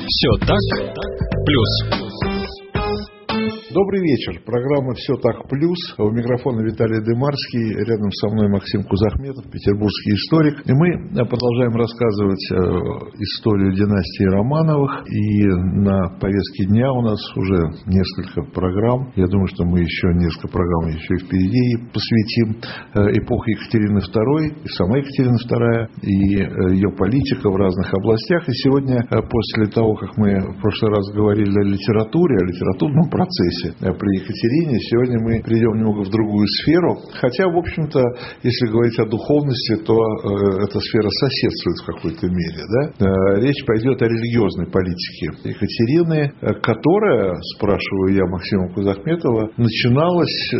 Все так, плюс. Добрый вечер. Программа «Все так плюс». У микрофона Виталий Дымарский. Рядом со мной Максим Кузахметов, петербургский историк. И мы продолжаем рассказывать историю династии Романовых. И на повестке дня у нас уже несколько программ. Я думаю, что мы еще несколько программ еще и впереди посвятим эпохе Екатерины II, и самой Екатерины II, и ее политика в разных областях. И сегодня, после того, как мы в прошлый раз говорили о литературе, о литературном процессе при Екатерине, сегодня мы перейдем немного в другую сферу. Хотя, в общем-то, если говорить о духовности, то эта сфера соседствует в какой-то мере. Да? Речь пойдет о религиозной политике Екатерины, которая, спрашиваю я Максима Кузахметова, начиналась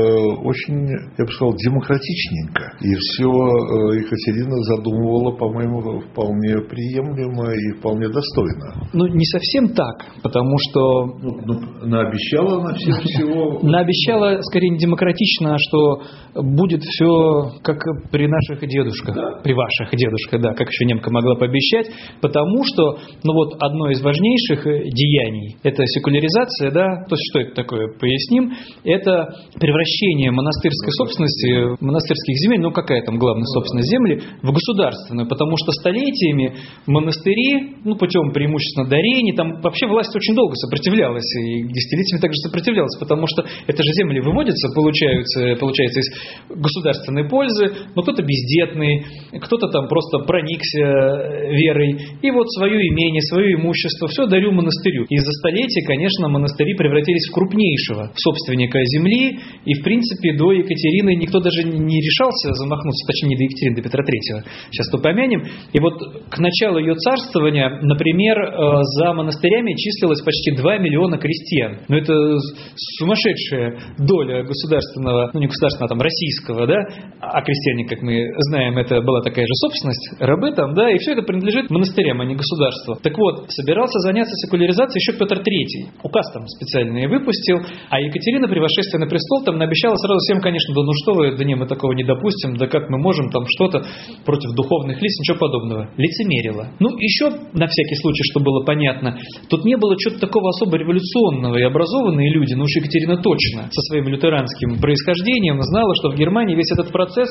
очень, я бы сказал, демократичненько. И все Екатерина задумывала, по-моему, вполне приемлемо и вполне достойно. Ну, не совсем так, потому что... Наобещала она всего. Наобещала, скорее, не демократично, что будет все как при наших дедушках, да? При ваших дедушках, да, как еще немка могла пообещать, потому что, одно из важнейших деяний, это секуляризация, да, то есть что это такое, поясним, это превращение монастырской собственности, монастырских земель, какая там главная собственность земли, в государственную, потому что столетиями монастыри, путем преимущественно дарений, там вообще власть очень долго сопротивлялась, и десятилетиями также сопротивлялась, потому что это же земли выводятся, получается из государственной пользы, но кто-то бездетный, кто-то там просто проникся верой, и свое имение, свое имущество, все дарю монастырю. И за столетия, конечно, монастыри превратились в крупнейшего собственника земли, и в принципе до Екатерины никто даже не решался замахнуться, точнее не до Екатерины, до Петра III, сейчас то помянем, и к началу ее царствования, например, за монастырями числилось почти 2 миллиона крестьян. Но это сумасшедшая доля государственного, не государственного, там, российского, да, а крестьяне, как мы знаем, это была такая же собственность, рабы там, да, и все это принадлежит монастырям, а не государству. Так вот, собирался заняться секуляризацией еще Петр III. Указ там специальный выпустил, а Екатерина при восшествии на престол там наобещала сразу всем, конечно, да что вы, да не, мы такого не допустим, да как мы можем там что-то против духовных лиц, ничего подобного. Лицемерила. Еще на всякий случай, чтобы было понятно, тут не было чего-то такого особо революционного, и образованные люди, уж Екатерина точно со своим лютеранским происхождением знала, что в Германии весь этот процесс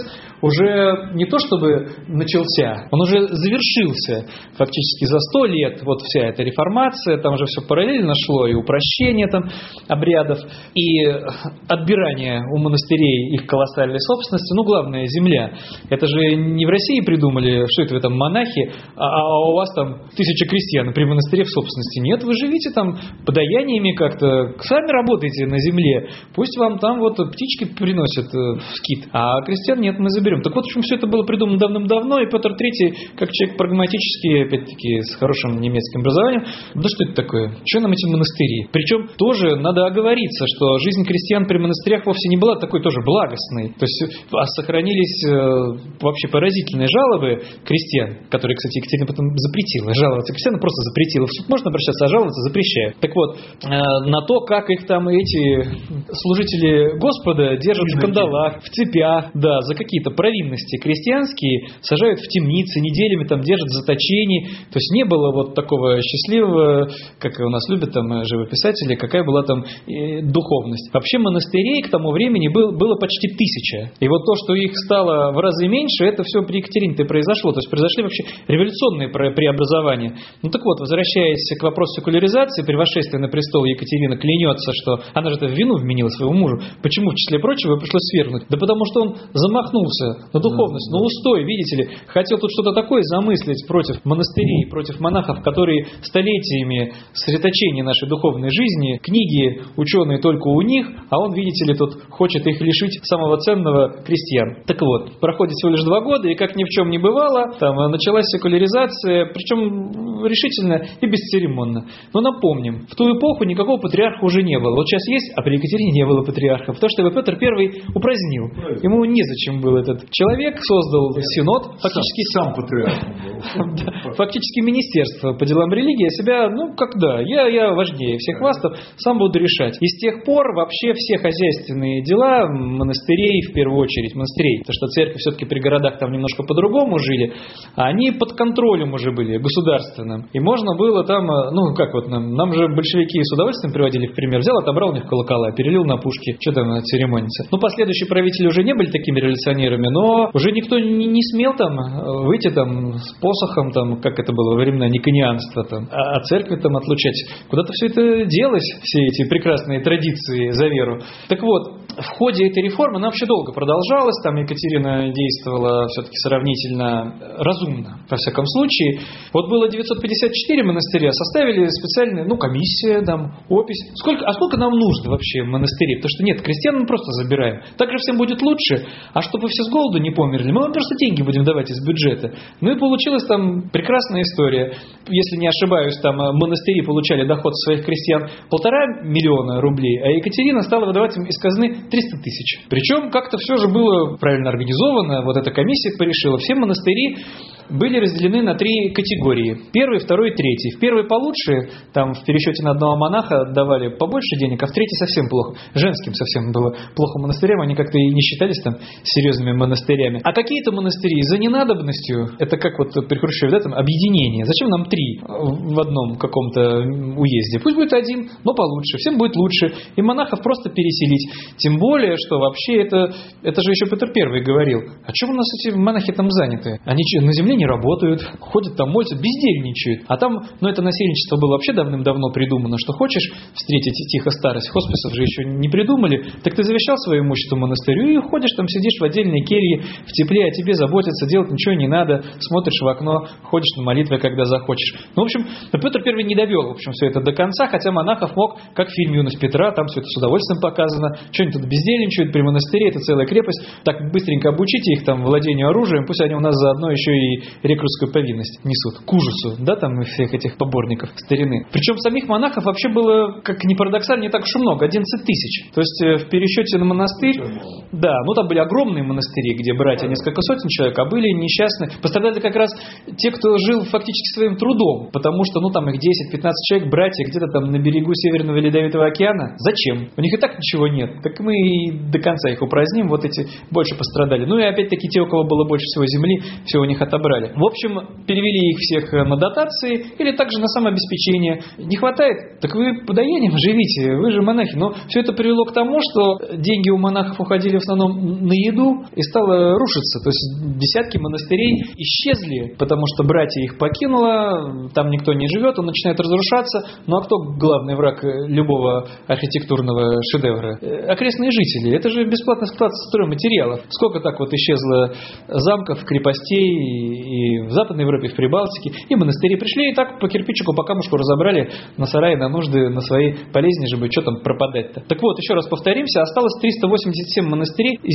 уже не то чтобы начался, он уже завершился фактически за 100 лет. Вся эта реформация, там же все параллельно шло, и упрощение там обрядов, и отбирание у монастырей их колоссальной собственности. Главное, земля. Это же не в России придумали, что это вы там монахи, а у вас там 1000 крестьян при монастыре в собственности. Нет, вы живите там подаяниями как-то, сами работаете на земле, пусть вам там птички приносят в скит, а крестьян нет, мы заберем. Так в общем, все это было придумано давным-давно, и Петр III, как человек прагматический, опять-таки, с хорошим немецким образованием, да что это такое? Что нам эти монастыри? Причем тоже надо оговориться, что жизнь крестьян при монастырях вовсе не была такой тоже благостной. То есть сохранились вообще поразительные жалобы крестьян, которые, кстати, Екатерина потом запретила жаловаться. Крестьян просто запретила. В суд можно обращаться, а жаловаться запрещает. Так вот, на то, как их там эти служители Господа держат в кандалах, в цепях, да, за какие-то провинности крестьянские, сажают в темницы, неделями там держат в заточении. То есть не было такого счастливого, как у нас любят там живописатели, какая была там духовность. Вообще монастырей к тому времени было почти 1000. И то, что их стало в разы меньше, это все при Екатерине-то произошло. То есть произошли вообще революционные преобразования. Так вот, возвращаясь к вопросу секуляризации, при восшествии на престол Екатерина клянется, что она же это в вину вменила своему мужу. Почему, в числе прочего, пришлось свергнуть? Да потому что он замахнулся на духовность, на устой, видите ли, хотел тут что-то такое замыслить против монастырей, против монахов, которые столетиями сосредоточения нашей духовной жизни, книги ученые только у них, а он, видите ли, тут хочет их лишить самого ценного — крестьян. Так вот, проходит всего лишь 2 года, и как ни в чем не бывало, там началась секуляризация, причем решительно и бесцеремонно. Но напомним, в ту эпоху никакого патриарха уже не было. Сейчас есть, а при Екатерине не было патриарха, потому что его Петр I упразднил. Ему незачем был этот человек, создал синод, фактически сам патриархом был. Фактически министерство по делам религии, себя, я важнее всех вас, сам буду решать. И с тех пор вообще все хозяйственные дела монастырей, в первую очередь монастырей, потому что церковь все-таки при городах там немножко по-другому жили, а они под контролем уже были государственным. Пушкиным. И можно было там, ну как вот нам же большевики с удовольствием приводили в пример. Взял, отобрал у них колокола, перелил на пушки. Что там церемониться? Ну, последующие правители уже не были такими революционерами, но уже никто не смел там выйти там с посохом, там, как это было во времена никонианства, там, а церкви там отлучать. Куда-то все это делось, все эти прекрасные традиции за веру. Так вот, в ходе этой реформы она вообще долго продолжалась, там Екатерина действовала все-таки сравнительно разумно, во всяком случае. Вот было 954 монастыря, составили специальную, комиссия, там, опись. Сколько нам нужно вообще монастырей? Потому что нет, крестьян мы просто забираем. Так же всем будет лучше, а чтобы все с голоду не померли, мы вам просто деньги будем давать из бюджета. Ну и получилась там прекрасная история. Если не ошибаюсь, там монастыри получали доход своих крестьян 1,5 миллиона рублей, а Екатерина стала выдавать им из казны 300 тысяч. Причем как-то все же было правильно организовано, вот эта комиссия порешила. Все монастыри были разделены на 3 категории. Первый, второй и третий. В первый получше, там в пересчете на одного монаха давали побольше денег, а в третий совсем плохо. Женским совсем было плохо монастырям, они как-то и не считались там серьезными монастырями. А какие-то монастыри за ненадобностью, это как вот при Хрущеве, да, там объединение. Зачем нам 3 в одном каком-то уезде? Пусть будет 1, но получше, всем будет лучше. И монахов просто переселить. Тем более, что вообще это же еще Петр I говорил. А что у нас эти монахи там заняты? Они что, на земле не работают, ходят там, молятся, бездельничают. А там, это насельничество было вообще давным-давно придумано, что хочешь встретить тихо старость, хосписов же еще не придумали, так ты завещал свое имущество монастырю и ходишь там, сидишь в отдельной келье, в тепле, о тебе заботиться, делать ничего не надо, смотришь в окно, ходишь на молитвы, когда захочешь. В общем, Петр I не довел, в общем, все это до конца, хотя монахов мог, как в фильме «Юность Петра», там все это с удовольствием показано, что они тут бездельничают при монастыре, это целая крепость, так быстренько обучите их там владению оружием, пусть они у нас заодно еще и рекрутскую повинность несут, к ужасу, да, там всех этих поборников старины. Причем самих монахов вообще было, как ни парадоксально, не так уж и много, 11 тысяч. То есть в пересчете на монастырь, да, там были огромные монастыри, где братья несколько сотен человек, а были несчастные. Пострадали как раз те, кто жил фактически своим трудом, потому что, там их 10-15 человек, братья где-то там на берегу Северного Ледовитого океана. Зачем? У них и так ничего нет. Так мы и до конца их упраздним, вот эти больше пострадали. Ну и опять-таки те, у кого было больше всего земли, все у них отобрали. В общем, перевели их всех на дотации или также на самообеспечение. Не хватает? Так вы подаянием живите, вы же монахи. Но все это привело к тому, что деньги у монахов уходили в основном на еду и стало рушиться. То есть десятки монастырей исчезли, потому что братья их покинуло, там никто не живет, он начинает разрушаться. Ну а кто главный враг любого архитектурного шедевра? Окрестные жители. Это же бесплатный склад стройматериалов. Сколько так вот исчезло замков, крепостей и в Западной Европе, и в Прибалтике, и монастыри пришли, и так по кирпичику, по камушку разобрали на сараи, на нужды, на свои полезнее же быть, что там пропадать-то. Так вот, еще раз повторимся, осталось 387 монастырей из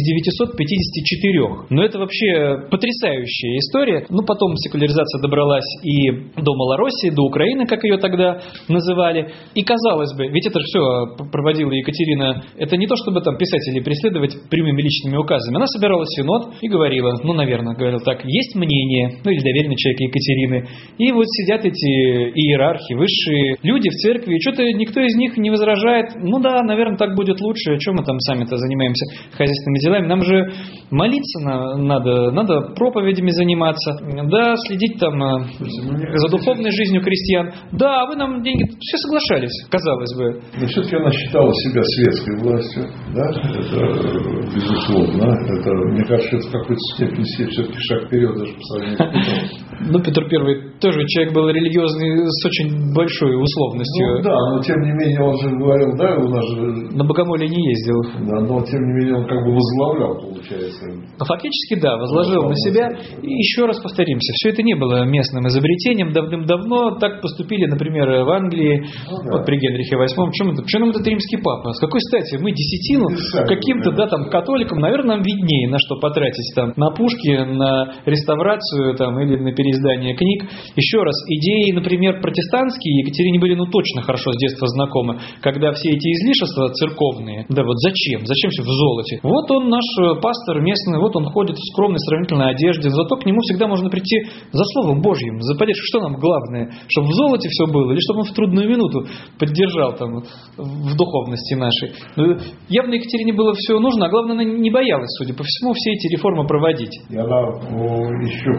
954. Но это вообще потрясающая история. Потом секуляризация добралась и до Малороссии, до Украины, как ее тогда называли. И казалось бы, ведь это же все проводила Екатерина, это не то, чтобы там писать или преследовать прямыми личными указами. Она собирала синод и говорила, наверное, говорила так, есть мнение, или доверенный человек Екатерины. И вот сидят эти иерархи, высшие люди в церкви, и что-то никто из них не возражает. Да, наверное, так будет лучше. А чем мы там сами-то занимаемся хозяйственными делами? Нам же молиться надо проповедями заниматься, да, следить там за духовной жизнью крестьян. Да, вы нам деньги... Все соглашались, казалось бы. Но все-таки она считала себя светской властью, да? Это безусловно. Это, мне кажется, это в какой-то степени все-таки шаг вперед даже по сравнению с Петром. Петр I тоже человек был религиозный с очень большой условностью. Да, но тем не менее он же говорил, да, у нас же... На богомолие не ездил. Да, но тем не менее он как бы возглавлял, получается. Фактически, да, возложил на себя. И еще раз повторимся, все это не было местным изобретением. Давным-давно так поступили, например, в Англии, при Генрихе VIII. Почему нам этот римский папа? С какой стати? Мы десятину каким-то, католикам, наверное, нам виднее, на что потратить там, на пушки, на реставрацию там, или на переиздание книг. Еще раз, идеи, например, протестантские Екатерине были точно хорошо с детства знакомы, когда все эти излишества церковные, зачем? Зачем все в золоте? Вот он наш пастор местный, вот он ходит в скромной сравнительной одежде, зато к нему всегда можно прийти за Словом Божьим, за поддержку. Что нам главное? Чтобы в золоте все было, или чтобы он в трудную минуту поддержал там, в духовности нашей? Явно Екатерине было все нужно, а главное, она не боялась, судя по всему, все эти реформы проводить. И она еще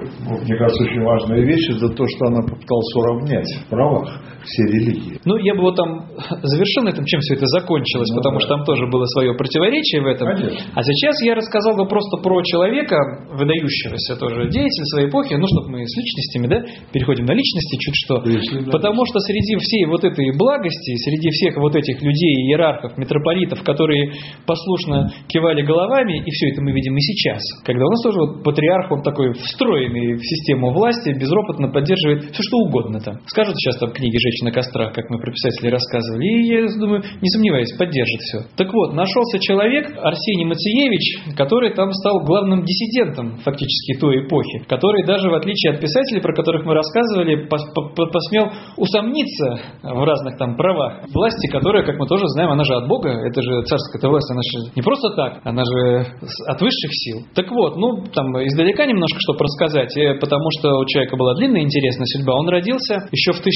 мне кажется, очень важная вещь, это то, что она попыталась уравнять в правах все религии. Ну, я бы вот там завершил на этом, чем все это закончилось, потому что там тоже было свое противоречие в этом. Конечно. А сейчас я рассказал бы просто про человека, выдающегося тоже деятеля своей эпохи, ну, чтобы мы с личностями, да, переходим на личности чуть что. Потому что среди всей вот этой благости, среди всех вот этих людей, иерархов, митрополитов, которые послушно кивали головами, и все это мы видим и сейчас, когда у нас тоже вот патриарх, он такой встроенный в систему власти, безропотно поддерживает все что угодно там. Скажут сейчас там книги «Жечь на кострах», как мы про писателей рассказывали, и я думаю, не сомневаюсь, поддержит все. Так вот, нашелся человек, Арсений Мациевич, который там стал главным диссидентом фактически той эпохи, который даже в отличие от писателей, про которых мы рассказывали, посмел усомниться в разных там правах власти, которая, как мы тоже знаем, она же от Бога, это же царская власть, она же не просто так, она же от высших сил. Так вот, ну, там издалека немножко чтобы рассказать, потому что у человека была длинная интересная судьба. Он родился еще в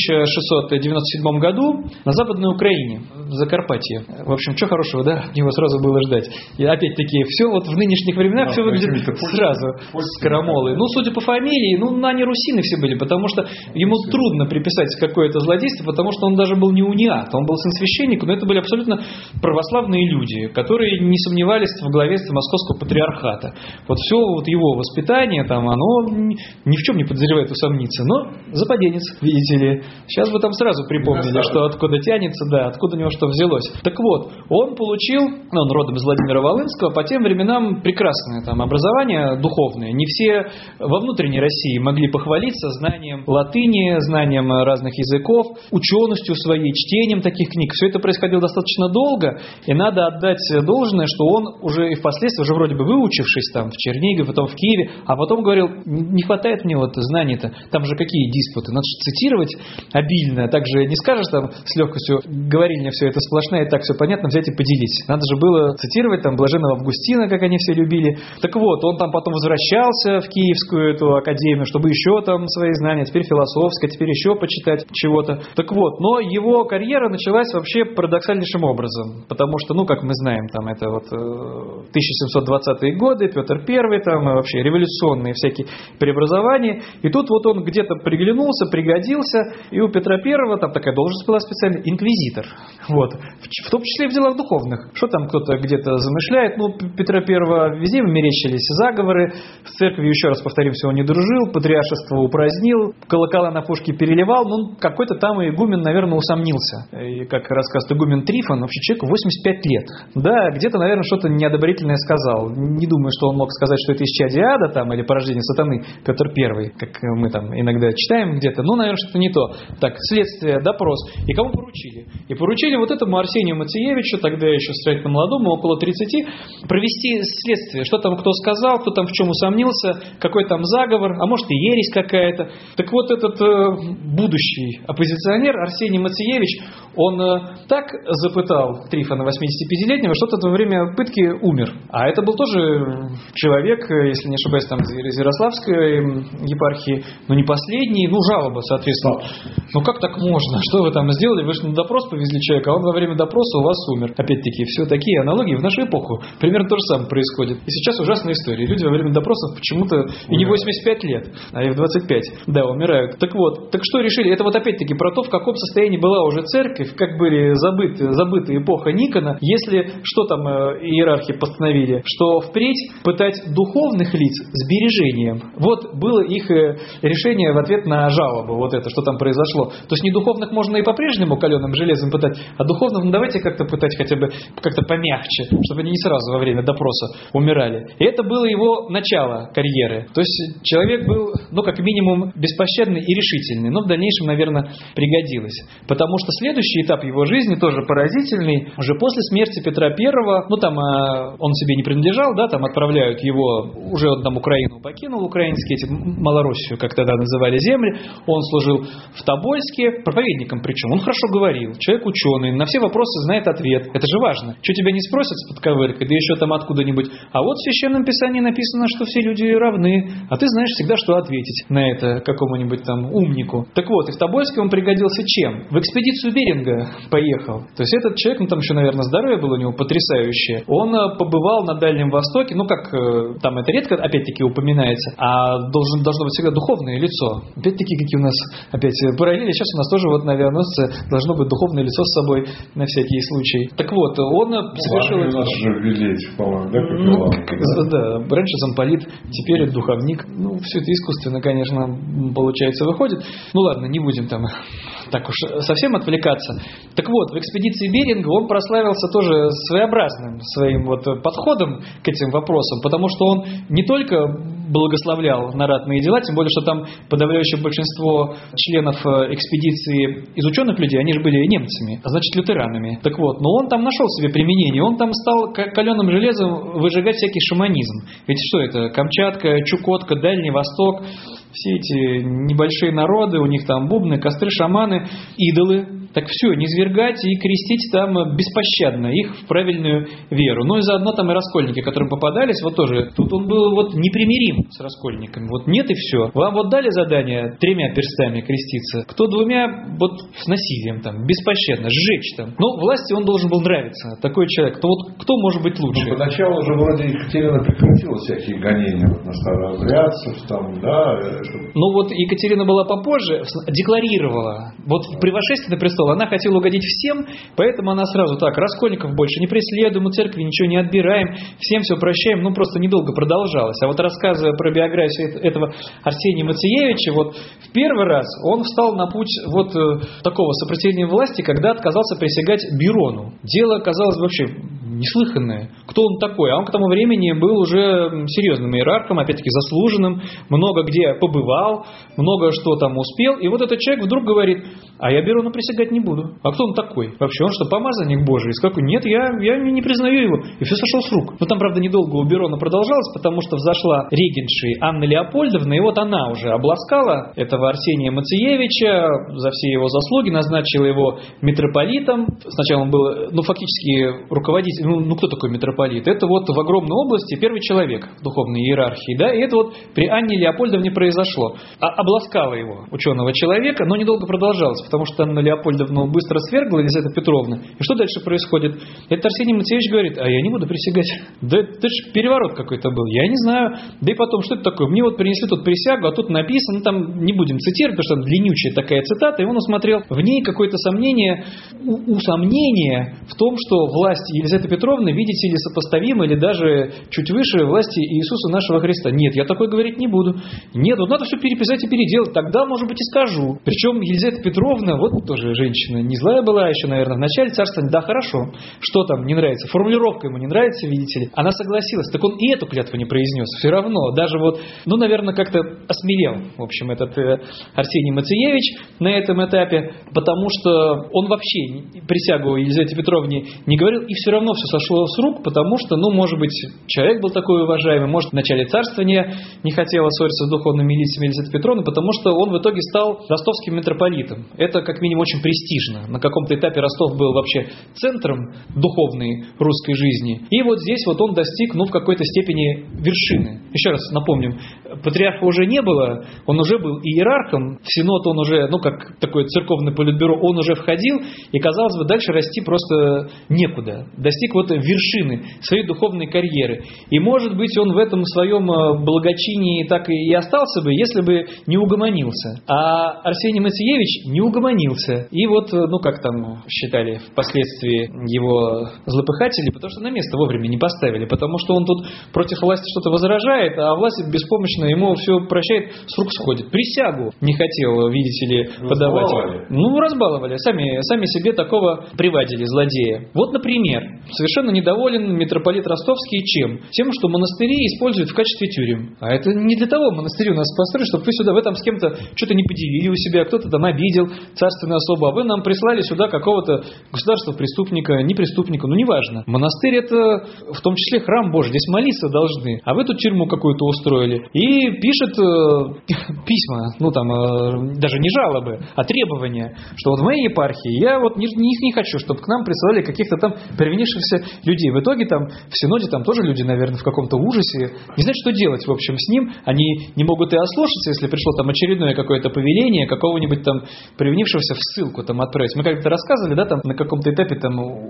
1697 году на Западной Украине, в Закарпатье. В общем, что хорошего, да, от него сразу было ждать. И опять-таки, все вот в нынешних временах, все выглядит сразу с крамолой. Ну, судя по фамилии, ну, они русины все были, потому что ему трудно приписать какое-то злодейство, потому что он даже был не униат, он был сын священника, но это были абсолютно православные люди, которые не сомневались в главенстве Московского патриархата. Вот все вот его воспитание, там, оно ни в чем не подозревает усомниться, но западенец, видите ли. Сейчас вы там сразу припомнили, что откуда тянется, да, откуда у него что взялось. Так вот, он получил, он родом из Владимира Волынского, по тем временам прекрасное там образование духовное. Не все во внутренней России могли похвалиться знанием латыни, знанием разных языков, ученостью своей, чтением таких книг. Все это происходило достаточно долго, и надо отдать должное, что он уже и впоследствии, уже вроде бы выучившись там в Чернигове, потом в Киеве, а потом говорил, не хватает мне вот знаний-то, там же какие диспуты, надо же цитировать обильно, также не скажешь там с легкостью, говорили мне все это сплошное, и так все понятно, взять и поделить. Надо же было цитировать там Блаженного Августина, как они все любили. Так вот, он там потом возвращался в Киевскую эту академию, чтобы еще там свои знания, теперь философское, теперь еще почитать чего-то. Так вот, но его карьера началась вообще парадоксальнейшим образом, потому что, ну, как мы знаем, там это вот 1720-е годы, Петр I, там вообще революционные всякие преобразования, и тут вот он где-то приглянулся, пригодился, и у Петра I там такая должность была специальная, инквизитор, вот, в том числе и в делах духовных. Что там кто-то где-то замышляет, ну, Петра I везде мерещились заговоры, в церкви, еще раз повторимся, он не дружил, патриаршество упразднил, колокола на пушки переливал, ну, какой-то там игумен, наверное, усомнился. И как рассказывает игумен Трифон, вообще человеку 85 лет. Да, где-то, наверное, что-то неодобрительное сказал. Не думаю, что он мог сказать, что это исчадие ада там, или порождение сатаны, Петр I, как мы там иногда читаем где-то. Ну, наверное, что-то не то. Так, следствие, допрос. И кому поручили? И поручили вот этому Арсению Мациевичу, тогда еще строительно молодому, около 30, провести следствие. Что там кто сказал, кто там в чем усомнился, какой там заговор, а может и ересь какая-то. Так вот этот будущий оппозиционер Арсений Мациевич, он так запытал Трифона 85-летнего, что тот во время пытки умер. А это был тоже человек, если не ошибаюсь, там из Ярославской епархии, но не последний, ну жалоба, соответственно. Ну как так можно? Что вы там сделали? Вы же на допрос повезли человека, а он во время допроса у вас умер. Опять-таки, все такие аналогии в нашу эпоху. Примерно то же самое происходит. И сейчас ужасная история. Люди во время допросов почему-то и не 85 лет, а и в 25. Да, умирают. Так вот, так что решили? Это вот опять-таки про то, в каком состоянии была уже церковь, как были забыты эпоха Никона, если, что там иерархи постановили, что впредь пытать духовных лиц сбережением. Вот было их решение в ответ на жалобу, вот это, что там произошло. То есть не духовных можно и по-прежнему каленым железом пытать, а духовных, ну давайте как-то пытать хотя бы как-то помягче, чтобы они не сразу во время допроса умирали. И это было его начало карьеры. То есть человек был, ну как минимум, беспощадный и решительный, но в дальнейшем, наверное, пригодилось. Потому что следующий этап его жизни тоже поразительный. Уже после смерти Петра I, ну там он себе не принадлежал, да, там отправляют его, уже он там Украину покинул, украинские эти, Малороссию, как тогда называли земли, он служил в Тобольске, проповедником причем, он хорошо говорил, человек ученый, на все вопросы знает ответ, это же важно. Что тебя не спросят с подковыркой, да еще там откуда-нибудь, а вот в Священном Писании написано, что все люди равны, а ты знаешь всегда, что ответить на это какому-нибудь там умнику. Так вот, и в Тобольске он пригодился чем? В экспедицию Беринга поехал. То есть этот человек, ну там еще, наверное, здоровье было у него потрясающее, он побывал на Дальнем Востоке, ну как там это редко опять-таки упоминается, а а должно быть всегда духовное лицо. Опять-таки, какие у нас опять параллели, сейчас у нас тоже вот на авианосце должно быть духовное лицо с собой на всякий случай. Так вот, он совершил... У нас же ввели, по-моему, да, раньше замполит, теперь духовник. Ну, все это искусственно, конечно, получается, выходит. Ну ладно, не будем там так уж совсем отвлекаться. Так вот, в экспедиции Беринга он прославился тоже своеобразным своим вот подходом к этим вопросам, потому что он не только благословлял на ратные дела, тем более, что там подавляющее большинство членов экспедиции из ученых людей, они же были немцами, а значит лютеранами. Так вот, но он там нашел себе применение, он там стал каленым железом выжигать всякий шаманизм. Ведь что это? Камчатка, Чукотка, Дальний Восток, все эти небольшие народы, у них там бубны, костры, шаманы, идолы. Так все, низвергать и крестить там беспощадно их в правильную веру. Ну и заодно там и раскольники, которые попадались, вот тоже, тут он был вот непримирим с раскольниками. Вот нет и все. Вам вот дали задание 3 перстами креститься, кто 2, вот с насилием там, беспощадно, сжечь там. Ну, власти он должен был нравиться, такой человек. То вот кто может быть лучше? Ну, поначалу уже вроде Екатерина прекратила всякие гонения на старообрядцев там, да. Ну вот Екатерина была попозже, декларировала, вот при вошествии на престол она хотела угодить всем, поэтому она сразу так, раскольников больше не преследуем, у церкви ничего не отбираем, всем все прощаем, ну просто недолго продолжалось. А вот рассказывая про биографию этого Арсения Мациевича, вот в первый раз он встал на путь вот такого сопротивления власти, когда отказался присягать Бирону. Дело оказалось вообще неслыханное. Кто он такой? А он к тому времени был уже серьезным иерархом, опять-таки заслуженным, много где побывал, много что там успел. И вот этот человек вдруг говорит: а я Бирону присягать не буду. А кто он такой? Вообще, он что, помазанник Божий? И какой? Нет, я не признаю его. И все сошло с рук. Но там, правда, недолго у Бирона продолжалось, потому что взошла регеншей Анна Леопольдовна, и вот она уже обласкала этого Арсения Мациевича за все его заслуги, назначила его митрополитом. Сначала он был, фактически руководитель. Ну, кто такой митрополит? Это вот в огромной области первый человек в духовной иерархии, да, и это вот при Анне Леопольдовне произошло. Обласкала его, ученого человека, но недолго продолжалось, потому что Анна Леопольдовна быстро свергла Елизавета Петровна. И что дальше происходит? Этот Арсений Мациевич говорит: а я не буду присягать. Да это же переворот какой-то был, я не знаю. Да и потом, что это такое? Мне вот принесли тут присягу, а тут написано, там не будем цитировать, потому что там длиннючая такая цитата, и он усмотрел в ней какое-то сомнение, усомнение в том, что власть Елизаветы Петровны, видите ли, сопоставима или даже чуть выше власти Иисуса нашего Христа. Нет, я такое говорить не буду. Нет, вот надо все переписать и переделать, тогда, может быть, и скажу. Причем Елизавета Петровна, вот тоже женщина, не злая была еще, наверное, в начале царствования. Да, хорошо, что там не нравится? Формулировка ему не нравится, видите ли. Она согласилась, так он и эту клятву не произнес. Все равно, даже вот, наверное, как-то осмелел, в общем, этот Арсений Мациевич на этом этапе, потому что он вообще присягу Елизавете Петровне не говорил, и все равно все сошло с рук, потому что, может быть, человек был такой уважаемый, может, в начале царствования не хотела ссориться с духовными лицами Елизаветы Петровны, потому что он в итоге стал ростовским митрополитом. Это, как минимум, очень престижно. На каком-то этапе Ростов был вообще центром духовной русской жизни. И вот здесь вот он достиг, в какой-то степени вершины. Еще раз напомним, патриарха уже не было, он уже был иерархом, в Синод он уже, как такое церковное политбюро, он уже входил, и, казалось бы, дальше расти просто некуда. Достиг вот вершины своей духовной карьеры. И, может быть, он в этом своем благочинии так и остался бы, если бы не угомонился. А Арсений Мациевич не угомонился. И вот, как там считали впоследствии его злопыхатели, потому что на место вовремя не поставили, потому что он тут против власти что-то возражает, а власть беспомощно ему все прощает, с рук сходит. Присягу не хотел, видите ли, подавать. Разбаловали. Сами себе такого приводили, злодея. Вот, например, совершенно недоволен митрополит Ростовский чем? Тем, что монастыри используют в качестве тюрем. А это не для того монастыри у нас построили, чтобы вы сюда, вы там с кем-то что-то не поделили у себя, кто-то там обидел царственную особу, а вы нам прислали сюда какого-то государственного преступника, не преступника, неважно. Монастырь — это в том числе храм Божий, здесь молиться должны, а вы тут тюрьму какую-то устроили. И пишет письма, даже не жалобы, а требования, что вот в моей епархии я вот не хочу, чтобы к нам присылали каких-то там провинившихся людей. В итоге там в Синоде там тоже люди, наверное, в каком-то ужасе, не знают, что делать, в общем, с ним. Они не могут и ослушаться, если пришло там очередное какое-то повеление, какого-нибудь там провинившегося в ссылку там отправить. Мы как-то рассказывали, да, там на каком-то этапе там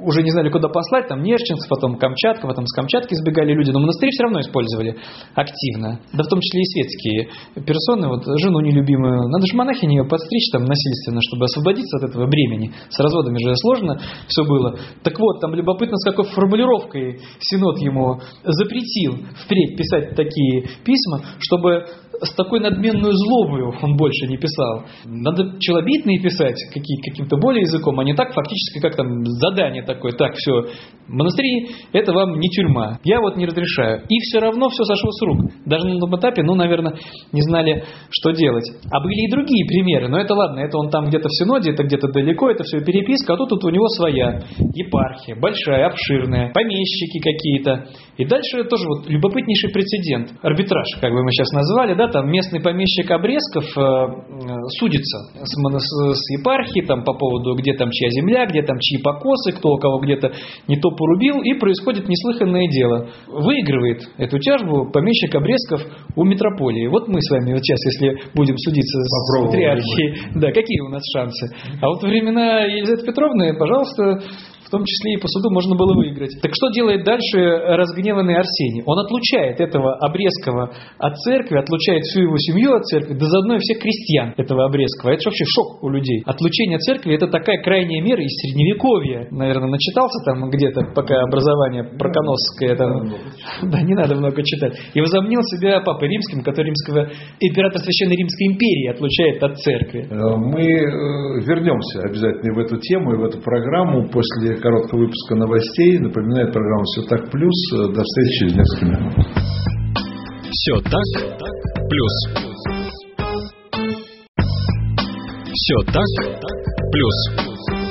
уже не знали, куда послать, там Нерчинск, потом Камчатка, потом с Камчатки сбегали люди, но монастыри все равно использовали активно, да в том числе и светские персоны, вот жену нелюбимую, надо же монахиню ее подстричь там насильственно, чтобы освободиться от этого бремени, с разводами же сложно все было. Так вот, там любопытно, с какой формулировкой Синод ему запретил впредь писать такие письма, чтобы с такой надменной злобою он больше не писал. Надо челобитные писать каким-то более языком, а не так фактически, как там задание такое. Так, все, монастыри – это вам не тюрьма. Я вот не разрешаю. И все равно все сошло с рук. Даже на том этапе, наверное, не знали, что делать. А были и другие примеры. Но это ладно, это он там где-то в Синоде, это где-то далеко, это все переписка. А тут у него своя епархия, большая, обширная, помещики какие-то. И дальше тоже вот любопытнейший прецедент. Арбитраж, как бы мы сейчас назвали, да, там местный помещик Обрезков судится с епархией там, по поводу, где там чья земля, где там чьи покосы, кто у кого где-то не то порубил, и происходит неслыханное дело. Выигрывает эту тяжбу помещик Обрезков у митрополии. Вот мы с вами вот сейчас, если будем судиться с патриархией, да, какие у нас шансы? А вот во времена Елизаветы Петровны, пожалуйста, в том числе и по суду можно было выиграть. Так что делает дальше разгневанный Арсений? Он отлучает этого Обрезкова от церкви, отлучает всю его семью от церкви, да заодно и всех крестьян этого Обрезкова. Это же вообще шок у людей. Отлучение от церкви – это такая крайняя мера из Средневековья. Наверное, начитался там где-то, пока образование проконосское. Там... Да, не надо много читать. И возомнил себя Папой Римским, который император Священной Римской империи отлучает от церкви. Мы вернемся обязательно в эту тему и в эту программу после короткого выпуска новостей. Напоминаю, программа «Все так плюс». До встречи через несколько минут. Все так плюс. Все так плюс.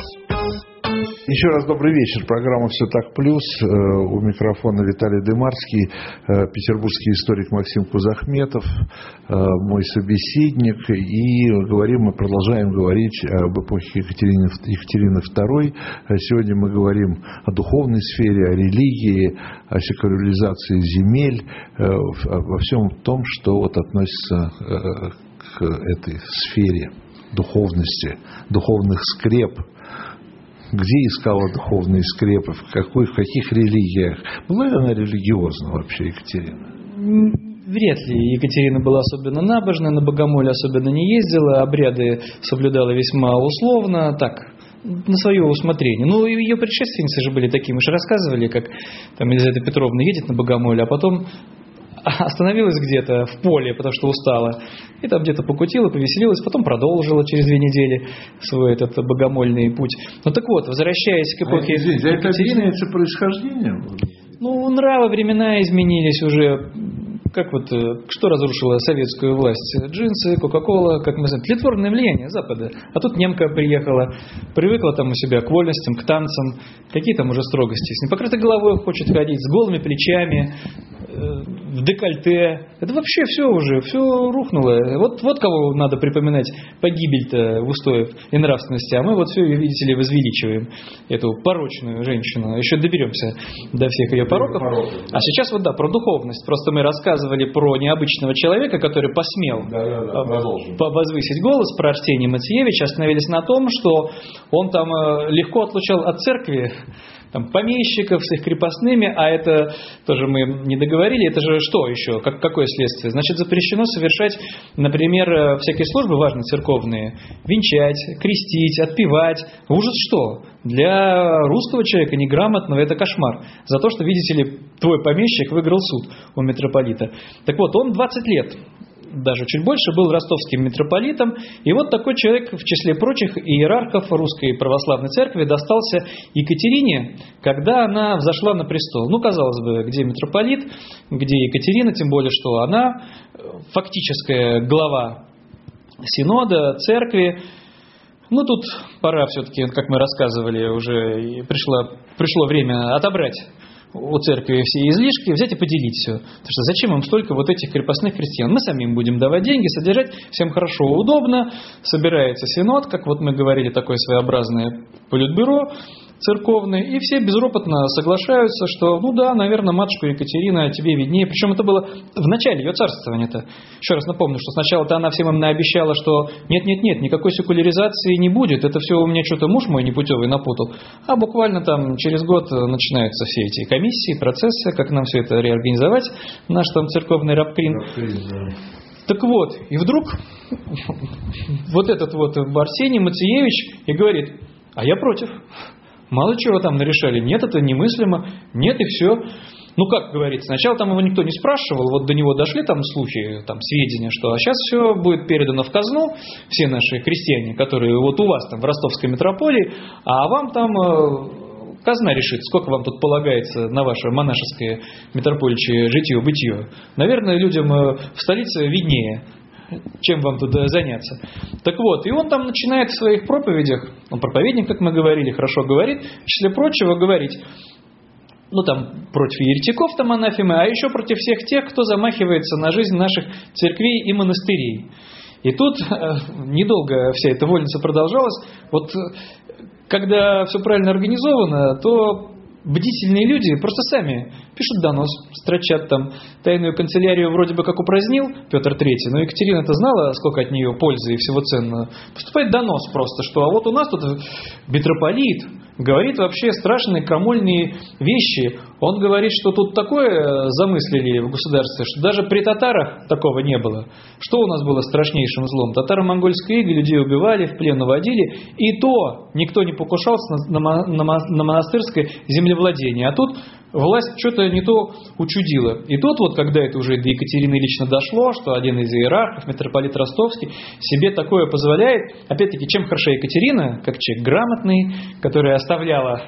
Еще раз добрый вечер. Программа «Все так плюс». У микрофона Виталий Дымарский, петербургский историк Максим Кузахметов, мой собеседник. И мы продолжаем говорить об эпохе Екатерины II. Сегодня мы говорим о духовной сфере, о религии, о секуляризации земель, во всем том, что вот относится к этой сфере духовности, духовных скреп. Где искала духовные скрепы, в каких религиях? Была ли она религиозна вообще, Екатерина? Вряд ли Екатерина была особенно набожна, на богомоле особенно не ездила, обряды соблюдала весьма условно, так, на свое усмотрение. Ну, и ее предшественницы же были такие, мы же рассказывали, как там Елизавета Петровна едет на богомоле, а потом остановилась где-то в поле, потому что устала, и там где-то покутила, повеселилась, потом продолжила через 2 недели свой этот богомольный путь. Ну так вот, возвращаясь к эпохе Екатерины... Это объясняется происхождением? Ну, нравы, времена изменились уже. Как вот, что разрушило советскую власть? Джинсы, Кока-Кола, как мы знаем, тлетворное влияние Запада. А тут немка приехала, привыкла там у себя к вольностям, к танцам. Какие там уже строгости? С непокрытой головой хочет ходить, с голыми плечами, в декольте. Это вообще все рухнуло. Вот кого надо припоминать погибель-то в устоев и нравственности. А мы вот все, видите ли, возвеличиваем эту порочную женщину. Еще доберемся до всех ее пороков. А сейчас вот да, про духовность. Просто мы рассказывали про необычного человека, который посмел возвысить голос, про Арсения Мациевича. Остановились на том, что он там легко отлучал от церкви там, помещиков с их крепостными, а это тоже мы не договорили, это же что еще, какое следствие? Значит, запрещено совершать, например, всякие службы важные церковные, венчать, крестить, отпевать. Ужас что? Для русского человека неграмотного это кошмар. За то, что, видите ли, твой помещик выиграл суд у митрополита. Так вот, он 20 лет, даже чуть больше, был ростовским митрополитом. И вот такой человек, в числе прочих иерархов Русской Православной Церкви, достался Екатерине, когда она взошла на престол. Ну, казалось бы, где митрополит, где Екатерина, тем более, что она фактическая глава Синода, Церкви. Ну, тут пора все-таки, как мы рассказывали, уже пришло время отобрать у церкви все излишки, взять и поделить все. Потому что зачем им столько вот этих крепостных крестьян? Мы самим будем давать деньги, содержать, всем хорошо, удобно. Собирается синод, как вот мы говорили, такое своеобразное политбюро. церковный, и все безропотно соглашаются, что, ну да, наверное, матушка Екатерина тебе виднее. Причем это было в начале ее царствования-то. Еще раз напомню, что сначала-то она всем им наобещала, что нет, никакой секуляризации не будет, это все у меня что-то муж мой непутевый напутал. А буквально там через год начинаются все эти комиссии, процессы, как нам все это реорганизовать, наш там церковный рабкрин. Так вот, и вдруг вот этот вот Арсений Мациевич и говорит: а я против. Мало чего там нарешали. Нет, это немыслимо. Нет, и все. Ну, как говорится, сначала там его никто не спрашивал, вот до него дошли там слухи, там сведения, что а сейчас все будет передано в казну, все наши крестьяне, которые вот у вас там в Ростовской митрополии, а вам там казна решит, сколько вам тут полагается на ваше монашеское митрополичье житье-бытие. Наверное, людям в столице виднее, чем вам тут заняться. Так вот, и он там начинает в своих проповедях, он проповедник, как мы говорили, хорошо говорит, в числе прочего говорить, ну там против еретиков там анафемы, а еще против всех тех, кто замахивается на жизнь наших церквей и монастырей. И тут недолго вся эта вольница продолжалась. Вот когда все правильно организовано, то бдительные люди просто сами пишут донос, строчат там. Тайную канцелярию вроде бы как упразднил Петр III, но Екатерина-то знала, сколько от нее пользы и всего ценного. Поступает донос просто, что а вот у нас тут митрополит говорит вообще страшные крамольные вещи. Он говорит, что тут такое замыслили в государстве, что даже при татарах такого не было. Что у нас было страшнейшим злом? Татаро-монгольские иги людей убивали, в плен уводили, и то никто не покушался на монастырское землевладение. А тут власть что-то не то учудила. И тут вот, когда это уже до Екатерины лично дошло, что один из иерархов, митрополит Ростовский, себе такое позволяет, опять-таки, чем хороша Екатерина, как человек грамотный, который оставляла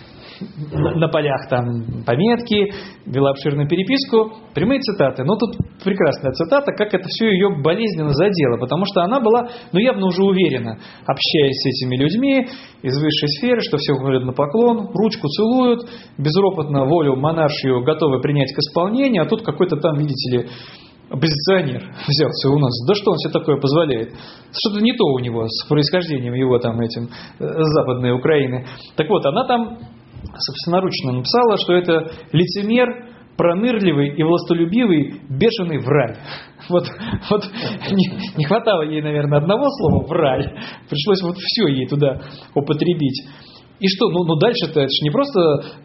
на полях там пометки, вела обширную переписку, прямые цитаты. Но тут прекрасная цитата, как это все ее болезненно задело, потому что она была, ну, явно уже уверена, общаясь с этими людьми из высшей сферы, что все говорят на поклон, ручку целуют, безропотно волю монаршью готовы принять к исполнению, а тут какой-то там, видите ли, оппозиционер взялся у нас. Да что он себе такое позволяет? Что-то не то у него с происхождением его там этим западной Украины. Так вот, она там собственноручно написала, что это лицемер, пронырливый и властолюбивый, бешеный враль. Вот не хватало ей, наверное, одного слова «враль». Пришлось вот все ей туда употребить. И что, ну дальше-то это же не просто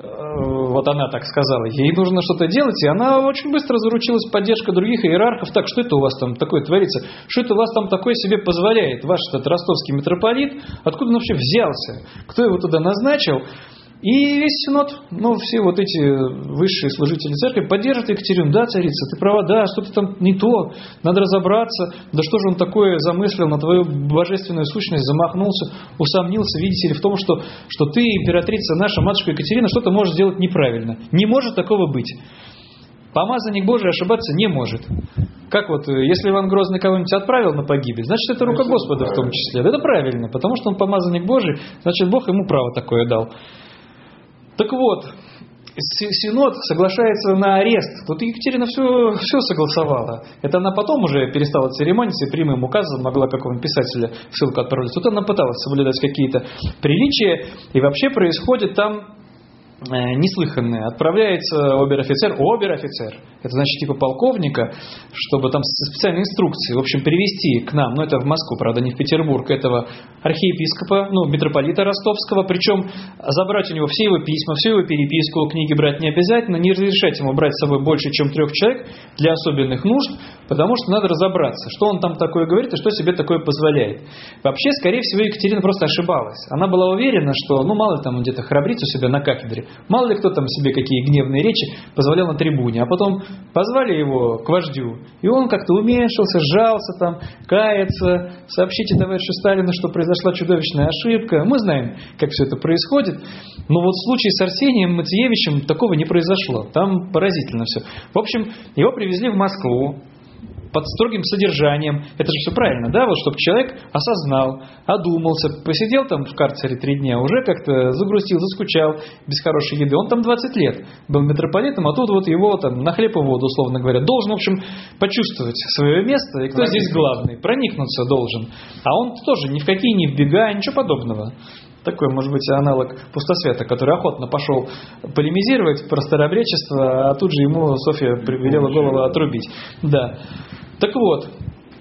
вот она так сказала, ей нужно что-то делать, и она очень быстро заручилась поддержкой других иерархов. Так, что это у вас там такое творится? Что это у вас там такое себе позволяет? Ваш этот ростовский митрополит, откуда он вообще взялся? Кто его туда назначил? И весь синод, ну, все вот эти высшие служители церкви поддерживают Екатерину. Да, царица, ты права, да, что-то там не то, надо разобраться. Да что же он такое замыслил, на твою божественную сущность замахнулся, усомнился, видите ли, в том, что ты, императрица наша, матушка Екатерина, что-то можешь сделать неправильно. Не может такого быть. Помазанник Божий ошибаться не может. Как вот, если Иван Грозный кого-нибудь отправил на погибель, значит, это рука Господа в том числе. Да, это правильно, потому что он помазанник Божий, значит, Бог ему право такое дал. Так вот, синод соглашается на арест. Тут Екатерина все согласовала. Это она потом уже перестала церемониться и прямым указом могла какого-нибудь писателя в ссылку отправлять. Тут она пыталась соблюдать какие-то приличия. И вообще происходит там неслыханное. Отправляется обер-офицер, это значит типа полковника, чтобы там специальные инструкции, в общем, привести к нам, но это в Москву, правда, не в Петербург, этого архиепископа, митрополита Ростовского, причем забрать у него все его письма, всю его переписку, книги брать не обязательно, не разрешать ему брать с собой больше, чем 3 человек для особенных нужд, потому что надо разобраться, что он там такое говорит и что себе такое позволяет. Вообще, скорее всего, Екатерина просто ошибалась. Она была уверена, что, мало ли там он где-то храбрится у себя на кафедре, мало ли кто там себе какие гневные речи позволял на трибуне, а потом позвали его к вождю, и он как-то уменьшился, сжался там, кается, сообщите товарищу Сталину, что произошла чудовищная ошибка. Мы знаем, как все это происходит, но вот в случае с Арсением Мациевичем такого не произошло, там поразительно все. В общем, его привезли в Москву, под строгим содержанием. Это же все правильно, да? Вот чтобы человек осознал, одумался, посидел там в карцере 3 дня, уже как-то загрустил, заскучал без хорошей еды. Он там 20 лет был митрополитом, а тут вот его там на хлеб и воду, условно говоря, должен, в общем, почувствовать свое место, и кто здесь главный, проникнуться должен. А он тоже ни в какие не вбегая, ничего подобного. такой, может быть, аналог Пустосвята, который охотно пошел полемизировать про старообрядчество, а тут же ему Софья велела голову отрубить. Да. Так вот,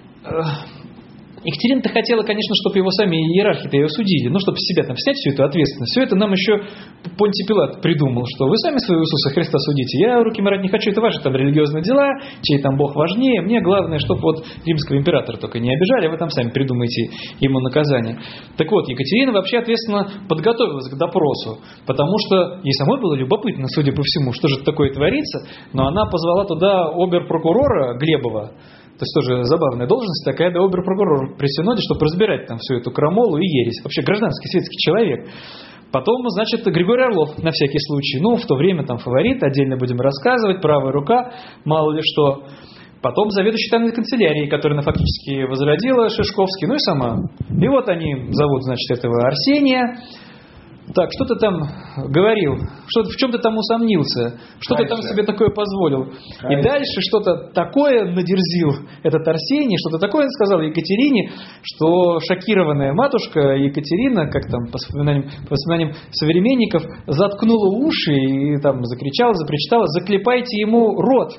Екатерина-то хотела, конечно, чтобы его сами иерархи-то ее судили, ну, чтобы с себя там снять всю эту ответственность. Все это нам еще Понтий Пилат придумал, что вы сами своего Иисуса Христа судите. Я руки марать не хочу, это ваши там религиозные дела, чей там Бог важнее. Мне главное, чтобы вот римского императора только не обижали, а вы там сами придумаете ему наказание. Так вот, Екатерина вообще ответственно подготовилась к допросу, потому что ей самой было любопытно, судя по всему, что же такое творится, но она позвала туда обер-прокурора Глебова. То есть тоже забавная должность такая, да, обер-прокурор при Синоде, чтобы разбирать там всю эту крамолу и ересь. Вообще гражданский светский человек. Потом, значит, Григорий Орлов на всякий случай. Ну, в то время там фаворит, отдельно будем рассказывать, правая рука, мало ли что. Потом заведующий тайной канцелярией, которая фактически возродила Шишковский, ну и сама. И вот они зовут, значит, этого Арсения. Так, что ты там говорил, в чем ты там усомнился, что ты там себе такое позволил. И дальше что-то такое надерзил этот Арсений, что-то такое сказал Екатерине, что шокированная матушка Екатерина, как там по воспоминаниям современников, заткнула уши и там закричала, запричитала: заклепайте ему рот.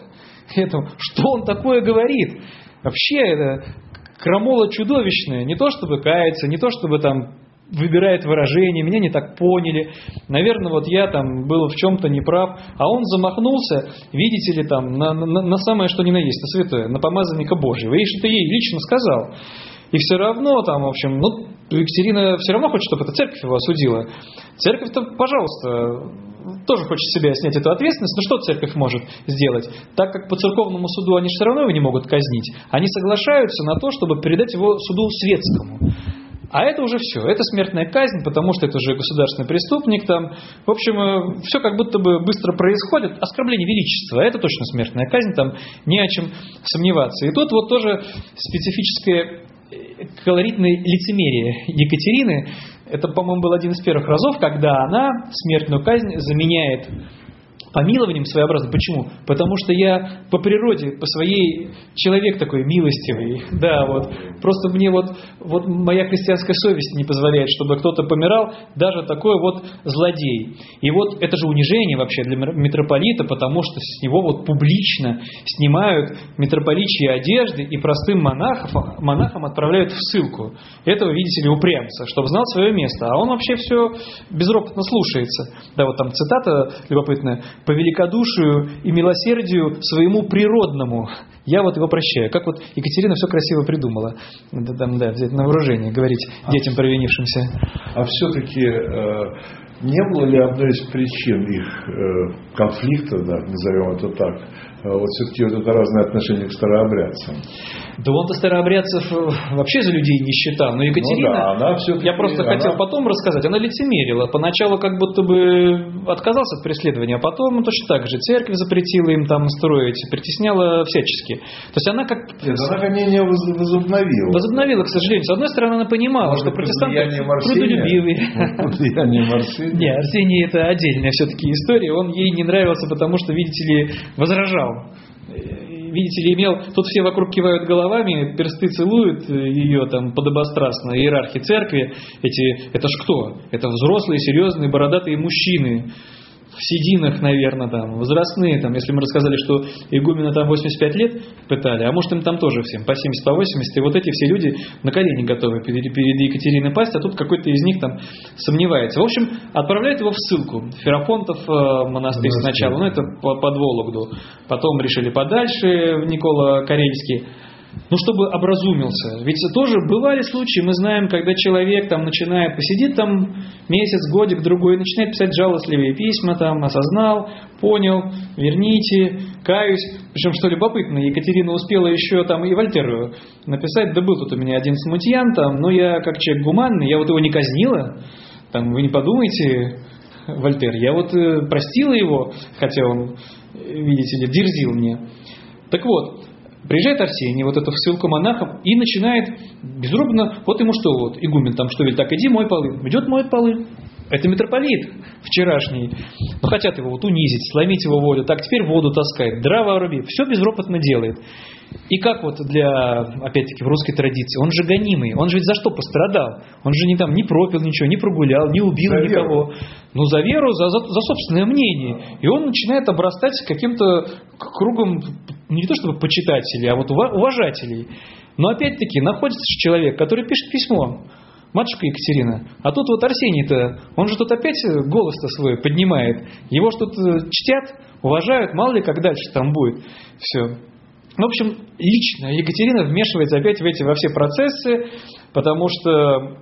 Что он такое говорит? Вообще это крамола чудовищная, не то чтобы каяться, не то чтобы там выбирает выражение, меня не так поняли, наверное, вот я там был в чем-то неправ, а он замахнулся, видите ли, там, на самое что ни на есть, на святое, на помазанника Божьего, и что-то ей лично сказал. И все равно там, в общем, ну, Екатерина все равно хочет, чтобы эта церковь его осудила. Церковь-то, пожалуйста, тоже хочет с себя снять эту ответственность, но что церковь может сделать? Так как по церковному суду они же все равно его не могут казнить, они соглашаются на то, чтобы передать его суду светскому. А это уже все, это смертная казнь, потому что это уже государственный преступник там. В общем, все как будто бы быстро происходит. Оскорбление величества, это точно смертная казнь, там не о чем сомневаться. И тут вот тоже специфическое колоритное лицемерие Екатерины. Это, по-моему, был один из первых разов, когда она смертную казнь заменяет помилованием своеобразным. Почему? Потому что я по природе, по своей человек такой милостивый. Да, вот. Просто мне вот моя христианская совесть не позволяет, чтобы кто-то помирал, даже такой вот злодей. И вот это же унижение вообще для митрополита, потому что с него вот публично снимают митрополичьи одежды и простым монахам отправляют в ссылку. Этого, видите ли, упрямца, чтобы знал свое место. А он вообще все безропотно слушается. Да, вот там цитата любопытная: по великодушию и милосердию своему природному я вот его прощаю. Как вот Екатерина все красиво придумала. Да, взять на вооружение, говорить детям провинившимся. А все-таки не было ли одной из причин их конфликта, да, назовем это так, вот все-таки вот это разное отношение к старообрядцам? Да он-то старообрядцев вообще за людей не считал. Но Екатерина, ну да, она я просто хотел потом рассказать, она лицемерила. Поначалу как будто бы отказался от преследования, а потом точно так же церковь запретила им там строить, притесняла всячески. То есть она как... Нет, она гонение возобновила. Возобновила, к сожалению. С одной стороны, она понимала, что протестанты трудолюбивые. Влияние Арсения. Не, Арсений это отдельная все-таки история. Он ей не нравился, потому что, видите ли, возражал. Видите ли, имел, тут все вокруг кивают головами, персты целуют ее там подобострастно, иерархи церкви, это ж кто? Это взрослые, серьезные, бородатые мужчины, в сединах, наверное, там, возрастные, там, если мы рассказали, что игумена там 85 лет пытали, а может им там тоже всем по 70, по 80, и вот эти все люди на колени готовы перед Екатериной пасть, а тут какой-то из них там сомневается. В общем, отправляют его в ссылку. Ферапонтов монастырь сначала, ну это под Вологду, потом решили подальше, в Никола-Карельский. Ну, чтобы образумился. Ведь тоже бывали случаи, мы знаем, когда человек там начинает, посидит там месяц, годик, другой, начинает писать жалостливые письма, там, осознал, понял, верните, каюсь. Причем, что любопытно, Екатерина успела еще там и Вольтеру написать: да был тут у меня один смутьян, там, но я как человек гуманный, я вот его не казнила, там, вы не подумайте, Вольтер, я вот простила его, хотя он, видите ли, дерзил мне. Так вот, приезжает Арсений, вот эту ссылку монахов, и начинает безробно, вот ему что, вот, игумен там что велит, так иди мой полы. Идет моет полы. это митрополит вчерашний, но хотят его вот унизить, сломить его волю, так теперь воду таскает, дрова руби, все безропотно делает. И как вот для, опять-таки, в русской традиции, он же гонимый, он же ведь за что пострадал? Он же не пропил ничего, не прогулял, не убил за никого. Веру. Ну, за веру, за собственное мнение. И он начинает обрастать каким-то кругом, не то чтобы почитателей, а вот уважателей. Но опять-таки, находится человек, который пишет письмо. Матушка Екатерина, а тут вот Арсений-то, он же тут опять голос-то свой поднимает. Его ж тут чтят, уважают, мало ли как дальше там будет. Все. В общем, лично Екатерина вмешивается опять во все процессы, потому что,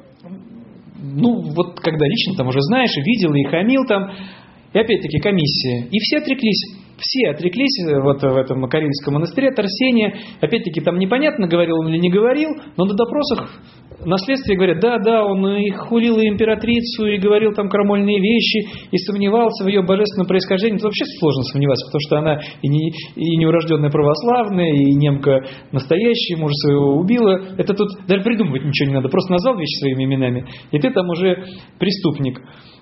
вот когда лично там уже знаешь, и видел, и хамил там, и опять-таки комиссия. И все отреклись вот в этом Карельском монастыре от Арсения. Опять-таки там непонятно, говорил он или не говорил, но на допросах на следствии говорят, да, он и хулил и императрицу, и говорил там крамольные вещи, и сомневался в ее божественном происхождении. Это вообще сложно сомневаться, потому что она и неурожденная православная, и немка настоящая, мужа своего убила. Это тут даже придумывать ничего не надо, просто назвал вещи своими именами, и ты там уже преступник.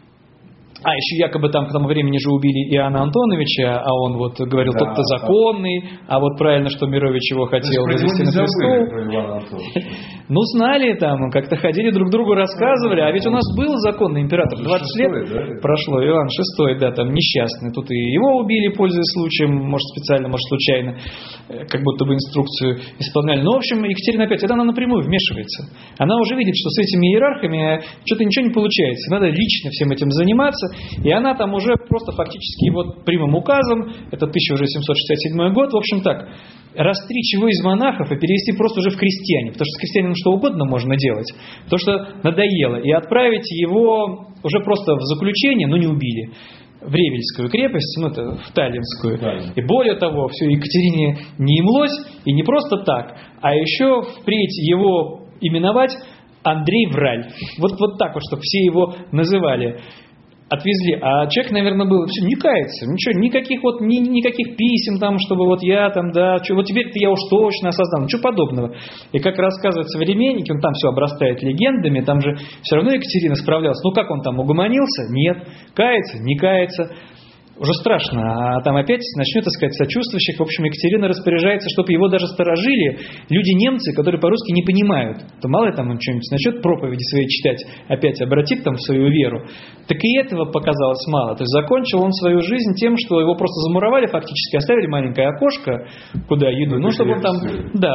А еще якобы там к тому времени же убили Иоанна Антоновича, а он вот говорил, тот-то законный, а вот правильно, что Мирович его хотел возвести на престол. Ну, знали там, как-то ходили друг другу, рассказывали, а ведь у нас был законный император, 20 лет прошло, Иоанн VI, да, там несчастный, тут и его убили, пользуясь случаем, может специально, может случайно, как будто бы инструкцию исполняли. Но, в общем, Екатерина опять, это она напрямую вмешивается. Она уже видит, что с этими иерархами что-то ничего не получается, надо лично всем этим заниматься. И она там уже просто фактически вот прямым указом, это 1767 год, в общем так, растричь его из монахов и перевести просто уже в крестьяне, потому что с крестьянином что угодно можно делать, потому что надоело, и отправить его уже просто в заключение, но не убили, в Ревельскую крепость, это в Таллинскую. И более того, все Екатерине не имлось, и не просто так, а еще впредь его именовать Андрей Враль. Вот так вот, чтобы все его называли. Отвезли, а человек, наверное, был, все, не кается, ничего, никаких писем там, чтобы вот я там, да, вот теперь-то я уж точно осознал, ничего подобного. И как рассказывают современники, он там все обрастает легендами, там же все равно Екатерина справлялась. Как он там, угомонился? Нет. Кается? Не кается. Уже страшно, а там опять начнет искать сочувствующих. В общем, Екатерина распоряжается, чтобы его даже сторожили люди-немцы, которые по-русски не понимают. То мало ли там он что-нибудь начнет проповеди свои читать, опять обратит там в свою веру. Так и этого показалось мало. То есть закончил он свою жизнь тем, что его просто замуровали фактически, оставили маленькое окошко, куда еду, чтобы он там,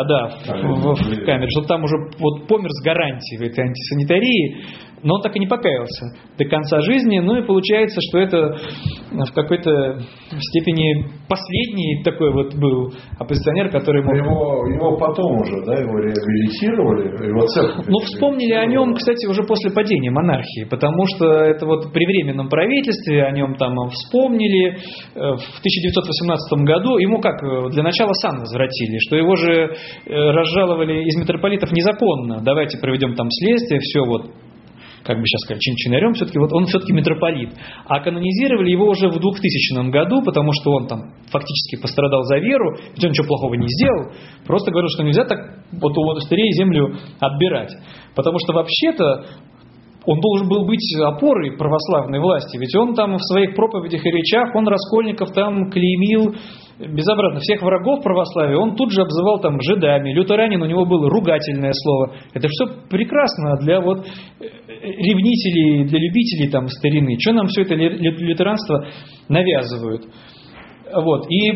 в камере, чтобы там уже вот помер с гарантией в этой антисанитарии. Но он так и не покаялся до конца жизни. И получается, что это в какой-то степени последний такой вот был оппозиционер, который мог... Его потом уже, его реабилитировали, его церковь. Вспомнили о нем, кстати, уже после падения монархии, потому что это вот при Временном правительстве о нем там вспомнили. В 1918 году ему для начала сан возвратили, что его же разжаловали из митрополитов незаконно. Давайте проведем там следствие, все вот. Как бы сейчас сказать, чин-чинарем, все-таки вот он все-таки митрополит. А канонизировали его уже в 2000 году, потому что он там фактически пострадал за веру, ведь он ничего плохого не сделал, просто говорил, что нельзя так вот у монастырей землю отбирать. Потому что вообще-то он должен был быть опорой православной власти, ведь он там в своих проповедях и речах, он раскольников там клеймил безобразно. Всех врагов православия он тут же обзывал там жидами. Лютеранин, у него было ругательное слово. Это все прекрасно для вот ревнителей, для любителей там старины. Что нам все это лютеранство навязывают? Вот. И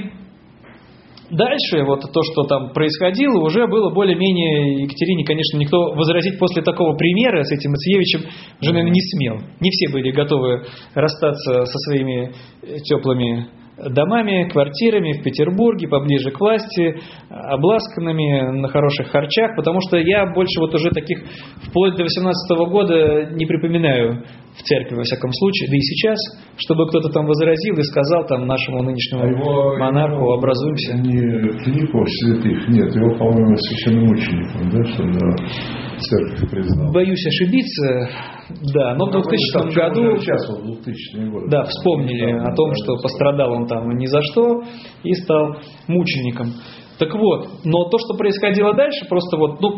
дальше вот то, что там происходило, уже было более-менее Екатерине, конечно, никто возразить после такого примера с этим Мациевичем уже, наверное, не смел. Не все были готовы расстаться со своими теплыми домами, квартирами в Петербурге, поближе к власти, обласканными, на хороших харчах, потому что я больше вот уже таких вплоть до 18 года не припоминаю в церкви, во всяком случае, да и сейчас, чтобы кто-то там возразил и сказал там нашему нынешнему монарху, образуемся. Не клиников святых, нет, его, по-моему, священномучеником, что церковь признала. Боюсь ошибиться, да, но в 2000 году сейчас, в 2000 год, да, вспомнили о том, что пострадал он там ни за что и стал мучеником. Так вот, но то, что происходило дальше, просто вот,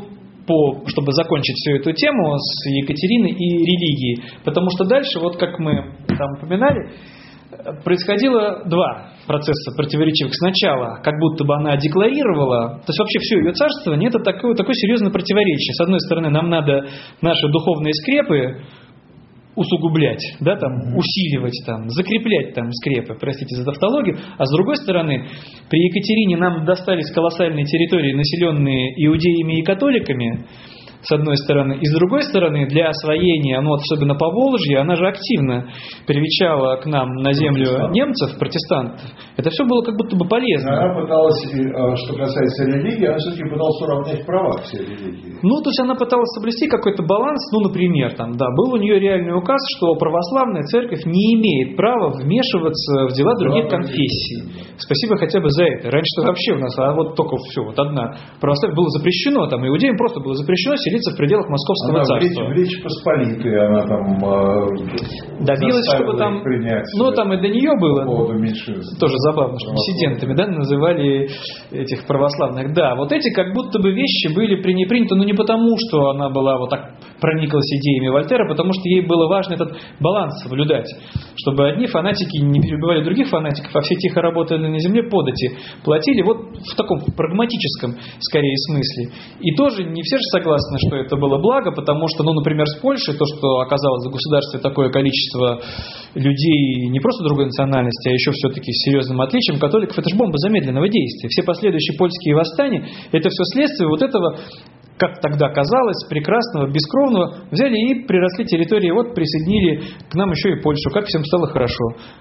чтобы закончить всю эту тему с Екатериной и религией. Потому что дальше, вот как мы там упоминали, происходило два процесса противоречивых. Сначала, как будто бы она декларировала, то есть вообще все ее царствование, это такое серьезное противоречие. С одной стороны, нам надо наши духовные скрепы усугублять, да, там, усиливать, там, закреплять там скрепы, простите за тавтологию, а с другой стороны, при Екатерине нам достались колоссальные территории, населенные иудеями и католиками, с одной стороны, и с другой стороны, для освоения, особенно по Волжье, она же активно привечала к нам на землю немцев, протестантов. Это все было как будто бы полезно. Она пыталась, что касается религии, она все-таки пыталась уравнять права все религии. То есть она пыталась соблюсти какой-то баланс, например, был у нее реальный указ, что православная церковь не имеет права вмешиваться в дела других конфессий. Спасибо хотя бы за это. Раньше-то вообще у нас, только все, одна православие было запрещено, иудеям просто было запрещено селиться в пределах Московского царства. В Речи Посполитой она там добилась, чтобы там, принять, там и до нее было, тоже забавно, что диссидентами, называли этих православных. Да, вот эти как будто бы вещи были приняты, не потому, что она была так прониклась идеями Вольтера, а потому что ей было важно этот баланс соблюдать, чтобы одни фанатики не перебивали других фанатиков, а все тихо работали на земле, подати платили в таком прагматическом, скорее, смысле. И тоже не все же согласны, что это было благо, потому что, например, с Польшей, то, что оказалось в государстве такое количество людей не просто другой национальности, а еще все-таки с серьезным отличием католиков, это же бомба замедленного действия. Все последующие польские восстания, это все следствие этого, как тогда казалось, прекрасного, бескровного, взяли и приросли территории, присоединили к нам еще и Польшу, как всем стало хорошо.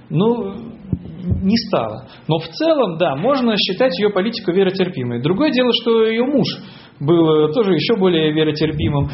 Не стало. Но в целом, да, можно считать ее политику веротерпимой. Другое дело, что ее муж был тоже еще более веротерпимым.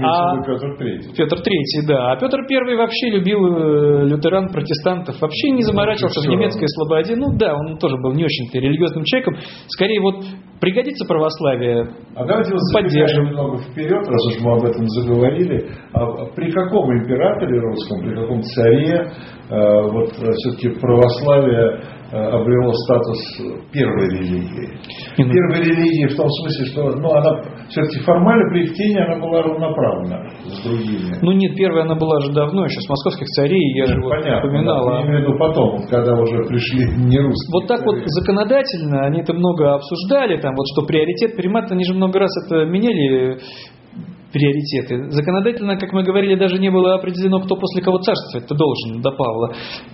Петр III, да. А Петр I вообще любил лютеран, протестантов, вообще не заморачивался в немецкой слободе. Он тоже был не очень-то религиозным человеком. Скорее, пригодится православие, давайте поддержим немного вперед, раз уж мы об этом заговорили. При каком императоре русском, при каком царе все-таки православие обрело статус первой религии? Первой религии в том смысле, что она все-таки формально при Евтении она была равноправна с другими. Нет, первая она была же давно, еще с московских царей, я же упоминал. Я имею в виду потом, когда уже пришли не русские. Так законодательно они это много обсуждали, что приоритет, примат, они же много раз это меняли, приоритеты. Законодательно, как мы говорили, даже не было определено, кто после кого царствовать это должен, до Павла.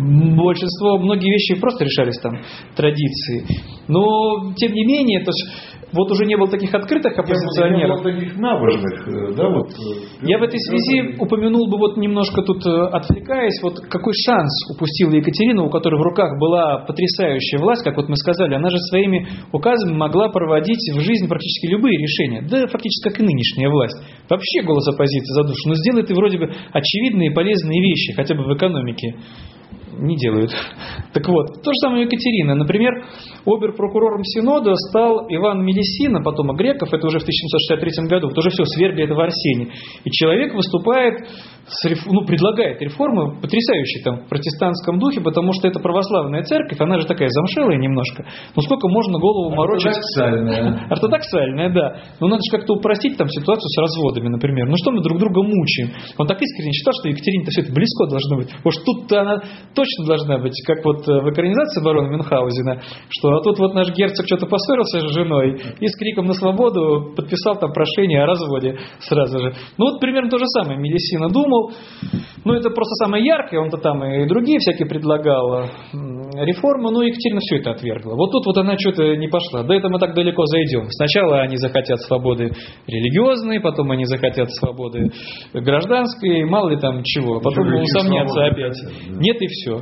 Многие вещи просто решались традиции. Но, тем не менее, то есть, уже не было таких открытых оппозиционеров. Не было таких набожных, Я в этой связи упомянул бы, немножко тут отвлекаясь, какой шанс упустила Екатерина, у которой в руках была потрясающая власть, как мы сказали, она же своими указами могла проводить в жизнь практически любые решения, да фактически как и нынешняя власть. Вообще голос оппозиции задушен, сделает и вроде бы очевидные и полезные вещи, хотя бы в экономике. Не делают. Так вот, то же самое Екатерина. Например, обер-прокурором Синода стал Иван Мелисина, потомок греков, это уже в 1763 году, вот уже все, свергли это в Арсене. И человек выступает, предлагает реформы, потрясающие в протестантском духе, потому что это православная церковь, она же такая замшелая немножко. Сколько можно голову морочить? Ортодоксальная, да. Но надо же как-то упростить ситуацию с разводами, например. Что мы друг друга мучаем? Он так искренне считал, что Екатерине-то все это близко должно быть. Тут-то она точно должна быть, как в экранизации барона Мюнхгаузена, что тут наш герцог что-то поссорился с женой и с криком на свободу подписал прошение о разводе сразу же. Примерно то же самое Мелисина думал. Это просто самое яркое, он-то и другие всякие предлагал реформы, но Екатерина все это отвергла. Тут она что-то не пошла. До этого мы так далеко зайдем. Сначала они захотят свободы религиозной, потом они захотят свободы гражданской, мало ли чего. Потом усомнятся опять. Нет, и все.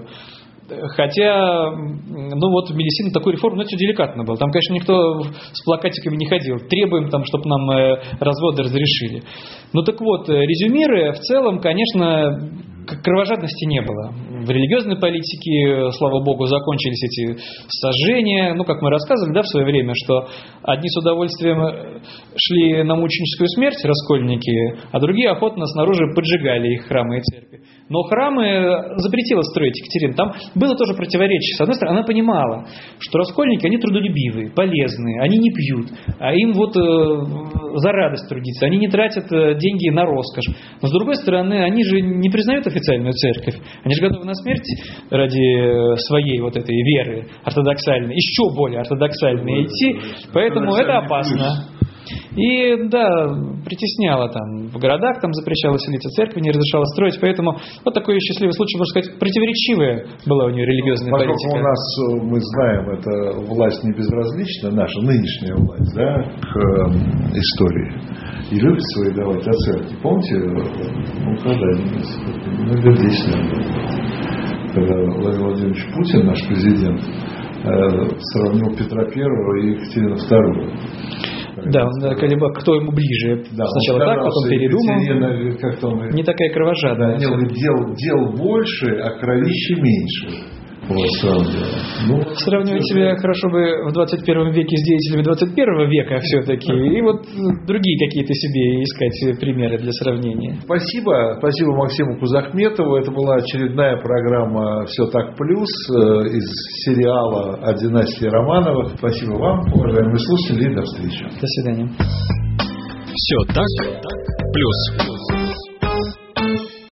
Хотя, Мелисина такую реформу, это все деликатно было. Там, конечно, никто с плакатиками не ходил. Требуем, чтобы нам разводы разрешили. Резюмируя, в целом, конечно, кровожадности не было. В религиозной политике, слава богу, закончились эти сожжения. Как мы рассказывали, в свое время, что одни с удовольствием шли на мученическую смерть, раскольники, а другие охотно снаружи поджигали их храмы и церкви. Но храмы запретила строить Екатерина. Там было тоже противоречие. С одной стороны, она понимала, что раскольники, они трудолюбивые, полезные, они не пьют, а им вот за радость трудиться, они не тратят деньги на роскошь. Но с другой стороны, они же не признают официальную церковь, они же готовы на смерть ради своей вот этой веры ортодоксальной, еще более ортодоксальной идти, поэтому это опасно. И да, притесняла там в городах, там запрещала селиться, церкви не разрешала строить, поэтому вот такой счастливый случай, можно сказать, противоречивая была у нее религиозная политика. Поскольку у нас, мы знаем, эта власть не безразлична, наша нынешняя власть, да, к истории, и любит свои давать оценки. Помните, когда лет 10 когда Владимир Владимирович Путин, наш президент, сравнил Петра I и Екатерину II. Да, он колебал, кто ему ближе. Да, сначала так, потом передумал. Как-то он, не такая кровожадная. Дел больше, а кровище меньше. Сравнивать себя хорошо бы в 21 веке с деятелями 21 века все-таки. И вот другие какие-то себе искать примеры для сравнения. Спасибо Максиму Кузахметову. Это была очередная программа «Все так плюс» из сериала о династии Романовых. Спасибо вам, уважаемые слушатели, и до встречи. До свидания. Все так плюс.